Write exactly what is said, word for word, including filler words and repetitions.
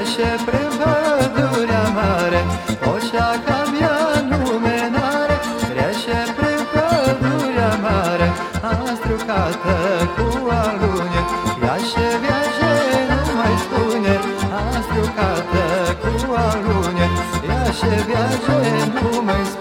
Trece prin pădurea mare, o șaca mea nume n-are. Trece prin pădurea mare, astrucată cu alune. Ea și viaje nu mai spune, astrucată cu alune. Ea și viaje nu mai spune.